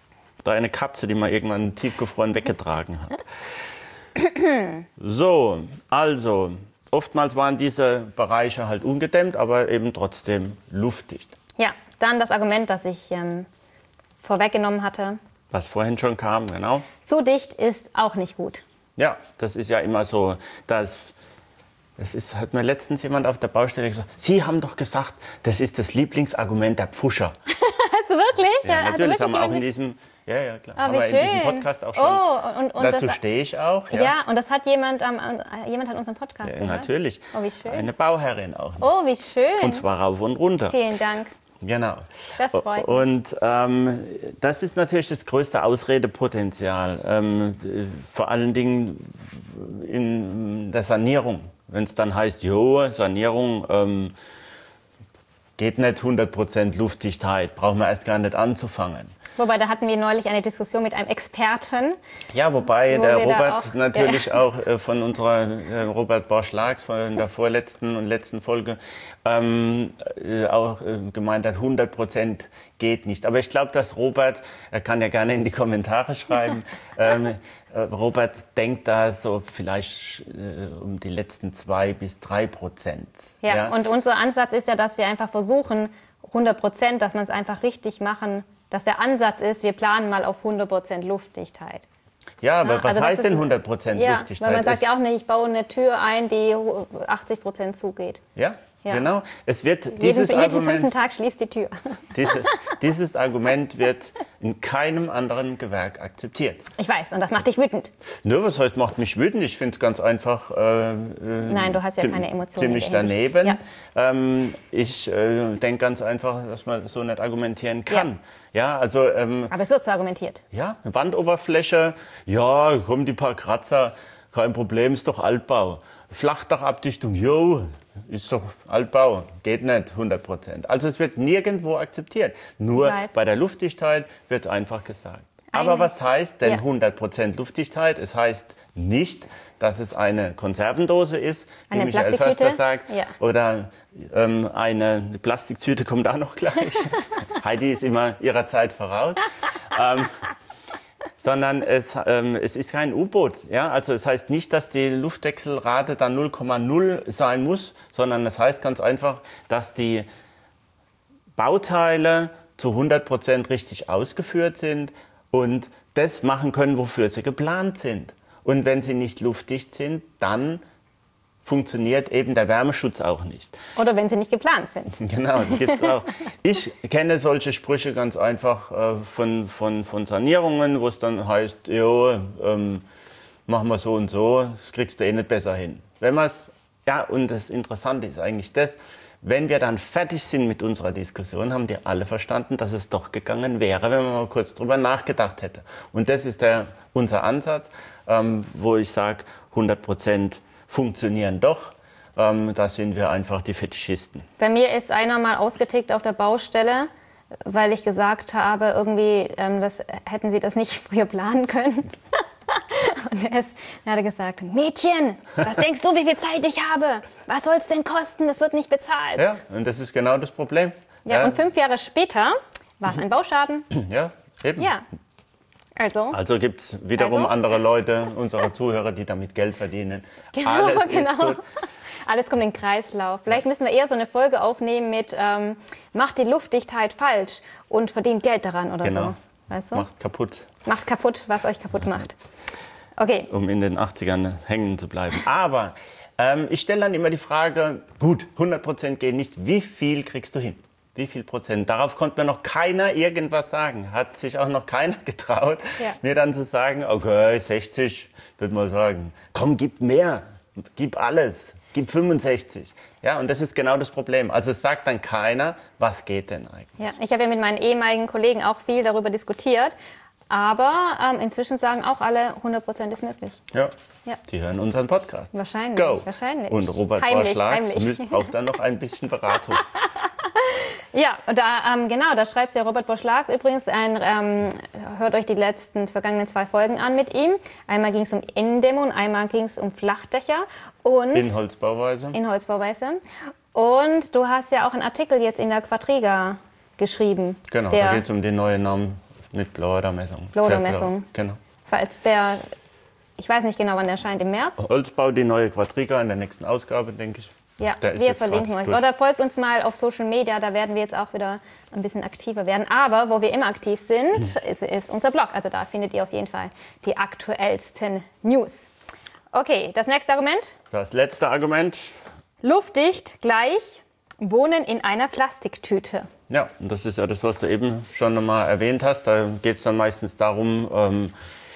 da eine Katze, die man irgendwann tiefgefroren weggetragen hat. So, also, oftmals waren diese Bereiche halt ungedämmt, aber eben trotzdem luftdicht. Ja, dann das Argument, das ich ähm, vorweggenommen hatte. Was vorhin schon kam, genau. Zu dicht ist auch nicht gut. Ja, das ist ja immer so, dass... Das ist, hat mir letztens jemand auf der Baustelle gesagt, Sie haben doch gesagt, das ist das Lieblingsargument der Pfuscher. Hast du wirklich? Ja, Hat natürlich wirklich haben wir auch in jemand- diesem, ja, ja, klar, Ah, haben wie wir in diesem schön. Podcast auch schon. Oh, und, und Dazu das, stehe ich auch. Ja, ja, und das hat jemand, ähm, äh, jemand hat unseren Podcast Ja, gehört. natürlich. Oh, wie schön. Eine Bauherrin auch. Oh, wie schön. Und zwar rauf und runter. Vielen Dank. Genau. Das freut mich. Und ähm, das ist natürlich das größte Ausredepotenzial, ähm, vor allen Dingen in der Sanierung. Wenn es dann heißt, jo, Sanierung ähm, geht nicht hundert Prozent Luftdichtheit, brauchen wir erst gar nicht anzufangen. Wobei, da hatten wir neulich eine Diskussion mit einem Experten. Ja, wobei Wo der wir da Robert auch- natürlich auch äh, von unserer äh, Robert Borsch-Lags von der vorletzten und letzten Folge ähm, äh, auch äh, gemeint hat, hundert Prozent geht nicht. Aber ich glaube, dass Robert, er kann ja gerne in die Kommentare schreiben, ähm, äh, Robert denkt da so vielleicht äh, um die letzten zwei bis drei Prozent. Ja, und unser Ansatz ist ja, dass wir einfach versuchen, hundert Prozent, dass man es einfach richtig machen, dass der Ansatz ist, wir planen mal auf hundert Prozent Luftdichtheit. Ja, aber Ja, was also das heißt ist denn ein- hundert Prozent Ja, Luftdichtheit? weil man sagt Es- ja auch nicht, ich baue eine Tür ein, die achtzig Prozent zugeht. ja, Ja. genau. Es wird Jeden, dieses jeden Argument... fünften Tag schließt die Tür. Diese, dieses Argument wird in keinem anderen Gewerk akzeptiert. Ich weiß, und das macht dich wütend. Nö, was heißt, macht mich wütend? Ich finde es ganz einfach äh, Nein, du hast ja ziem- keine Emotionen. ziemlich in der Hinsicht. daneben. Ja. Ähm, ich äh, denke ganz einfach, dass man so nicht argumentieren kann. Ja, also ähm, Aber es wird so argumentiert. ja, eine Wandoberfläche, ja, kommen die paar Kratzer, kein Problem, ist doch Altbau. Flachdachabdichtung, jo, ist doch Altbau, geht nicht hundert Prozent. Also es wird nirgendwo akzeptiert. Nur Ich weiß. bei der Luftdichtheit wird einfach gesagt. Eine- Aber was heißt denn Ja. hundert Prozent Luftdichtheit? Es heißt nicht, dass es eine Konservendose ist, wie Eine Michael Plastiktüte? Förster sagt. Ja. Oder ähm, eine Plastiktüte kommt auch noch gleich. Heidi ist immer ihrer Zeit voraus. ähm, sondern es, ähm, es ist kein U-Boot. Ja? Also es heißt nicht, dass die Luftwechselrate dann null Komma null sein muss, sondern es heißt ganz einfach, dass die Bauteile zu hundert Prozent richtig ausgeführt sind und das machen können, wofür sie geplant sind. Und wenn sie nicht luftdicht sind, dann funktioniert eben der Wärmeschutz auch nicht. Oder wenn sie nicht geplant sind. Genau, das gibt es auch. Ich kenne solche Sprüche ganz einfach äh, von, von, von Sanierungen, wo es dann heißt, jo, ähm, machen wir so und so, das kriegst du eh nicht besser hin. Wenn man es, ja, und das Interessante ist eigentlich das, wenn wir dann fertig sind mit unserer Diskussion, haben die alle verstanden, dass es doch gegangen wäre, wenn man mal kurz drüber nachgedacht hätte. Und das ist der, unser Ansatz, ähm, wo ich sage, hundert Prozent funktionieren doch. Ähm, da sind wir einfach die Fetischisten. Bei mir ist einer mal ausgetickt auf der Baustelle, weil ich gesagt habe, irgendwie, ähm, das, hätten Sie das nicht früher planen können. Und er, ist, er hat gesagt, Mädchen, was denkst du, wie viel Zeit ich habe? Was soll es denn kosten? Das wird nicht bezahlt. Ja, und das ist genau das Problem. Ja, und fünf Jahre später war es ein Bauschaden. Ja, eben. Ja. Also, also gibt es wiederum also? andere Leute, unsere Zuhörer, die damit Geld verdienen. Genau, Alles genau. ist gut. Alles kommt in den Kreislauf. Vielleicht müssen wir eher so eine Folge aufnehmen mit ähm, macht die Luftdichtheit falsch und verdient Geld daran oder Genau. so. Weißt du? Macht kaputt. Macht kaputt, was euch kaputt macht. Okay. Um in den achtzigern hängen zu bleiben. Aber ähm, ich stelle dann immer die Frage, gut, hundert Prozent gehen nicht, wie viel kriegst du hin? Wie viel Prozent? Darauf konnte mir noch keiner irgendwas sagen. Hat sich auch noch keiner getraut, Ja. mir dann zu sagen, okay, sechzig, würde man sagen. Komm, gib mehr, gib alles, gib fünfundsechzig. Ja, und das ist genau das Problem. Also es sagt dann keiner, was geht denn eigentlich? Ja, ich habe ja mit meinen ehemaligen Kollegen auch viel darüber diskutiert. Aber ähm, inzwischen sagen auch alle, hundert Prozent ist möglich. Ja. Ja. Die hören unseren Podcast. Wahrscheinlich, Go. wahrscheinlich. Und Robert Heimlich, Borschlags heimlich. braucht dann noch ein bisschen Beratung. Ja, und da, ähm, genau, da schreibt ja Robert Borschlags übrigens, ein, ähm, hört euch die letzten vergangenen zwei Folgen an mit ihm. Einmal ging es um Innendämmung und einmal ging es um Flachdächer. Und In Holzbauweise. In Holzbauweise. Und du hast ja auch einen Artikel jetzt in der Quadriga geschrieben. Genau, der, da geht es um den neuen Namen mit Blower-Messung. Blower-Messung. Genau. Falls der, ich weiß nicht genau, wann der erscheint, im März? Holzbau, die neue Quadriga in der nächsten Ausgabe, denke ich. Ja, Der ist wir jetzt verlinken gerade euch. durch. Oder folgt uns mal auf Social Media, da werden wir jetzt auch wieder ein bisschen aktiver werden. Aber wo wir immer aktiv sind, Hm. ist, ist unser Blog. Also da findet ihr auf jeden Fall die aktuellsten News. Okay, das nächste Argument. Das letzte Argument. Luftdicht gleich Wohnen in einer Plastiktüte. Ja, und das ist ja das, was du eben schon nochmal erwähnt hast. Da geht es dann meistens darum, ähm,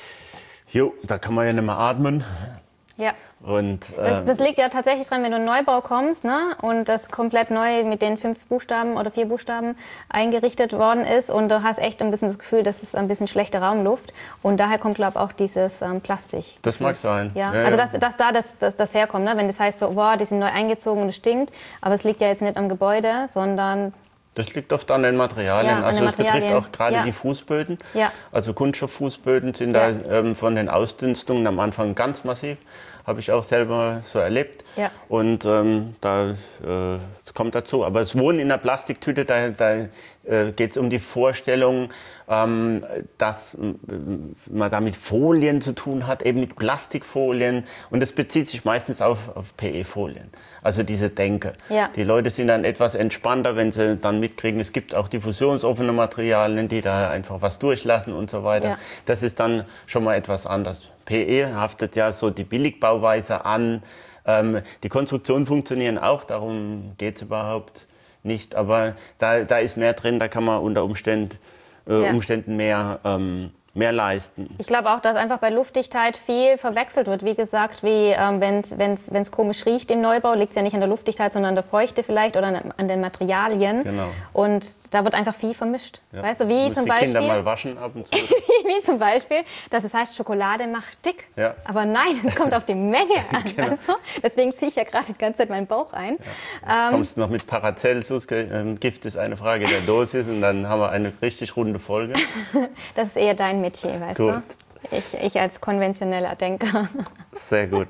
jo, da kann man ja nicht mehr atmen. Ja. Und, äh, Das, das liegt ja tatsächlich dran, wenn du in einen Neubau kommst, ne, und das komplett neu mit den fünf Buchstaben oder vier Buchstaben eingerichtet worden ist und du hast echt ein bisschen das Gefühl, das ist ein bisschen schlechte Raumluft und daher kommt, glaube ich, auch dieses ähm, Plastik. das mag sein. Ja, Ja, also ja. dass, dass da das, das, das herkommt, ne? Wenn das heißt so, boah, die sind neu eingezogen und es stinkt, aber es liegt ja jetzt nicht am Gebäude, sondern Das liegt oft an den Materialien. Ja, an also den es betrifft Materialien. auch gerade Ja. die Fußböden. Ja. Also Kunststofffußböden sind Ja. da ähm, von den Ausdünstungen am Anfang ganz massiv. Habe ich auch selber so erlebt. Ja. Und ähm, da äh, das kommt dazu. Aber das Wohnen in einer Plastiktüte, da, da äh, geht es um die Vorstellung, ähm, dass äh, man da mit Folien zu tun hat, eben mit Plastikfolien. Und das bezieht sich meistens auf, auf P E-Folien. Also diese Denke. Ja. Die Leute sind dann etwas entspannter, wenn sie dann mitkriegen, es gibt auch diffusionsoffene Materialien, die da einfach was durchlassen und so weiter. Ja. Das ist dann schon mal etwas anders. P E haftet ja so die Billigbauweise an. Ähm, die Konstruktionen funktionieren auch, darum geht es überhaupt nicht. Aber da, da ist mehr drin, da kann man unter Umständen, äh, Ja. Umständen mehr, ähm, mehr leisten. ich glaube auch, dass einfach bei Luftdichtheit viel verwechselt wird. Wie gesagt, wie ähm, wenn es komisch riecht im Neubau, liegt es ja nicht an der Luftdichtheit, sondern an der Feuchte vielleicht oder an, an den Materialien. Genau. Und da wird einfach viel vermischt. Ja. Weißt du, wie Muss zum die Beispiel, Kinder mal waschen ab und zu. wie zum Beispiel, dass es heißt, Schokolade macht dick. Ja. Aber nein, es kommt auf die Menge an. Genau. Weißt du? Deswegen ziehe ich ja gerade die ganze Zeit meinen Bauch ein. Jetzt Ähm, kommst du noch mit Paracelsus, ähm, Gift ist eine Frage der Dosis und dann haben wir eine richtig runde Folge. das ist eher dein Metier, weißt Gut. du? Ich, ich als konventioneller Denker. Sehr gut.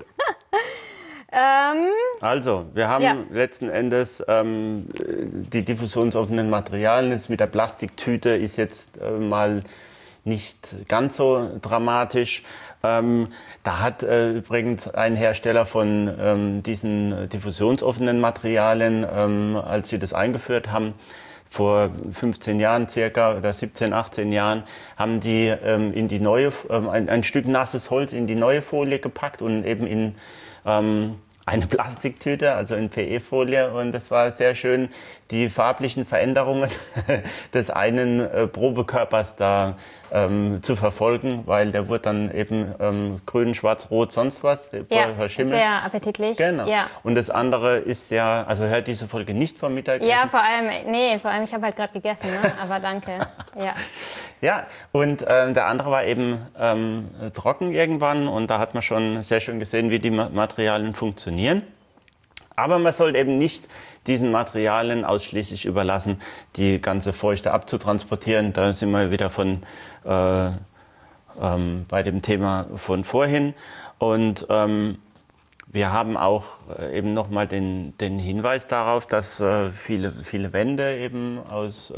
ähm, Also, wir haben Ja. letzten Endes ähm, die diffusionsoffenen Materialien. Jetzt mit der Plastiktüte ist jetzt äh, mal nicht ganz so dramatisch. Ähm, da hat äh, übrigens ein Hersteller von ähm, diesen diffusionsoffenen Materialien, ähm, als sie das eingeführt haben, vor fünfzehn Jahren circa oder siebzehn, achtzehn Jahren, haben die ähm, in die neue, ähm, ein, ein Stück nasses Holz in die neue Folie gepackt und eben in ähm, eine Plastiktüte, also in P E-Folie, und es war sehr schön, die farblichen Veränderungen des einen äh, Probekörpers da ähm, zu verfolgen, weil der wurde dann eben ähm, grün, schwarz, rot, sonst was, ja, verschimmelt. Sehr appetitlich. Genau. Ja. Und das andere ist ja, also hört diese Folge nicht vom Mittagessen. Ja, vor allem, nee, vor allem, ich habe halt gerade gegessen, ne? Aber danke. Ja. Ja, und äh, der andere war eben ähm, trocken irgendwann und da hat man schon sehr schön gesehen, wie die Materialien funktionieren. Aber man sollte eben nicht diesen Materialien ausschließlich überlassen, die ganze Feuchte abzutransportieren. Da sind wir wieder von, äh, ähm, bei dem Thema von vorhin. Und ähm, wir haben auch äh, eben nochmal den, den Hinweis darauf, dass äh, viele, viele Wände eben aus äh,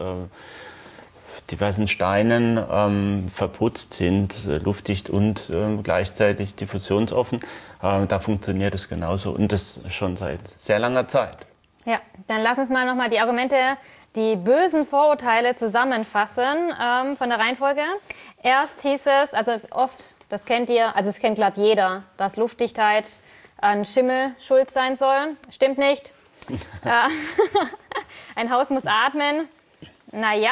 diversen Steinen ähm, verputzt sind, äh, luftdicht und äh, gleichzeitig diffusionsoffen. Äh, da funktioniert es genauso und das schon seit sehr langer Zeit. Ja, dann lass uns mal nochmal die Argumente, die bösen Vorurteile zusammenfassen ähm, von der Reihenfolge. Erst hieß es, also oft, das kennt ihr, also das kennt glaube ich jeder, dass Luftdichtheit an Schimmel schuld sein soll. Stimmt nicht. äh, ein Haus muss atmen. Naja.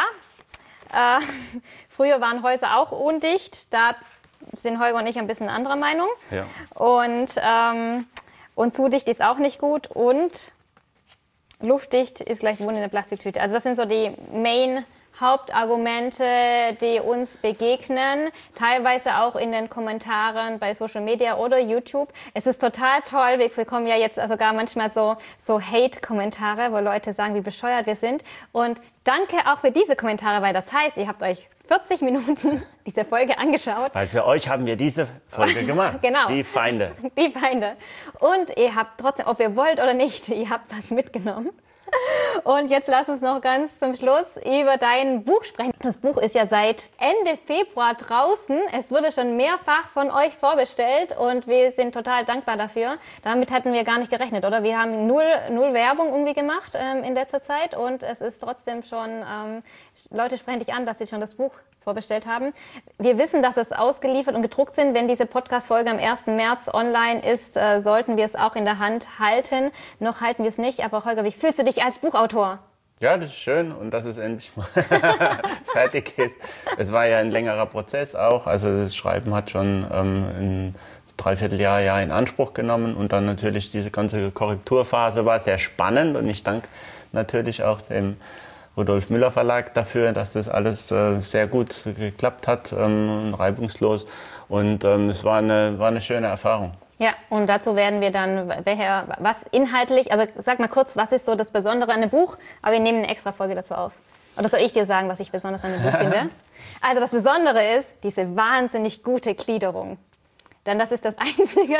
Äh, früher waren Häuser auch undicht, da sind Holger und ich ein bisschen anderer Meinung. Ja. Und, ähm, und zu dicht ist auch nicht gut und luftdicht ist gleich Wohnen in der Plastiktüte. Also das sind so die Main Hauptargumente, die uns begegnen, teilweise auch in den Kommentaren bei Social Media oder YouTube. Es ist total toll, wir bekommen ja jetzt sogar manchmal so, so Hate-Kommentare, wo Leute sagen, wie bescheuert wir sind. Und danke auch für diese Kommentare, weil das heißt, ihr habt euch vierzig Minuten diese Folge angeschaut. Weil für euch haben wir diese Folge gemacht. Genau. Die Feinde. Die Feinde. Und ihr habt trotzdem, ob ihr wollt oder nicht, ihr habt was mitgenommen. Und jetzt lass uns noch ganz zum Schluss über dein Buch sprechen. Das Buch ist ja seit Ende Februar draußen. Es wurde schon mehrfach von euch vorbestellt und wir sind total dankbar dafür. Damit hatten wir gar nicht gerechnet, oder? Wir haben null, null Werbung irgendwie gemacht ähm, in letzter Zeit und es ist trotzdem schon, ähm, Leute sprechen dich an, dass sie schon das Buch vorbestellt haben. Wir wissen, dass es ausgeliefert und gedruckt sind. Wenn diese Podcast-Folge am ersten März online ist, äh, sollten wir es auch in der Hand halten. Noch halten wir es nicht. Aber Holger, wie fühlst du dich als Buchautor? Ja, das ist schön und dass es endlich mal fertig ist. Es war ja ein längerer Prozess auch. Also das Schreiben hat schon ähm, ein Dreivierteljahr Jahr in Anspruch genommen und dann natürlich diese ganze Korrekturphase war sehr spannend und ich danke natürlich auch dem Rudolf Müller Verlag dafür, dass das alles äh, sehr gut geklappt hat, ähm, reibungslos. Und ähm, es war eine, war eine schöne Erfahrung. Ja, und dazu werden wir dann, welcher, was inhaltlich, also sag mal kurz, was ist so das Besondere an dem Buch? Aber wir nehmen eine extra Folge dazu auf. Oder soll ich dir sagen, was ich besonders an dem Buch finde? Also das Besondere ist diese wahnsinnig gute Gliederung. Denn das ist das Einzige,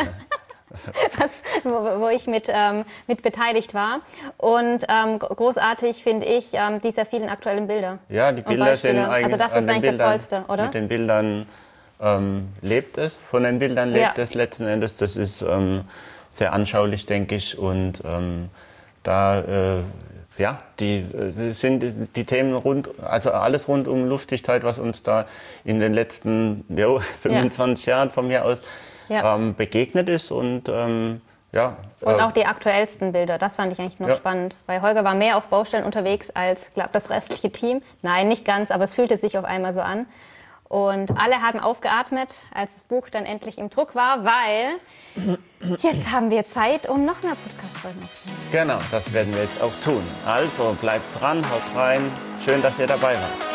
Was, wo, wo ich mit, ähm, mit beteiligt war. Und ähm, großartig finde ich ähm, diese vielen aktuellen Bilder. Ja, die Bilder sind eigentlich. Also das ist eigentlich Bildern, das Tollste, oder? Mit den Bildern ähm, lebt es, von den Bildern lebt ja. es letzten Endes. Das ist ähm, sehr anschaulich, denke ich. Und ähm, da äh, ja, die äh, sind die Themen rund, also alles rund um Luftdichtheit, was uns da in den letzten jo, fünfundzwanzig ja. Jahren von mir aus Ja. Ähm, begegnet ist und ähm, ja. Und äh, auch die aktuellsten Bilder, das fand ich eigentlich noch ja. spannend, weil Holger war mehr auf Baustellen unterwegs als, glaube das restliche Team. Nein, nicht ganz, aber es fühlte sich auf einmal so an. Und alle haben aufgeatmet, als das Buch dann endlich im Druck war, weil jetzt haben wir Zeit, um noch mehr Podcast-Folgen aufzunehmen. Genau, das werden wir jetzt auch tun. Also bleibt dran, haut rein. Schön, dass ihr dabei wart.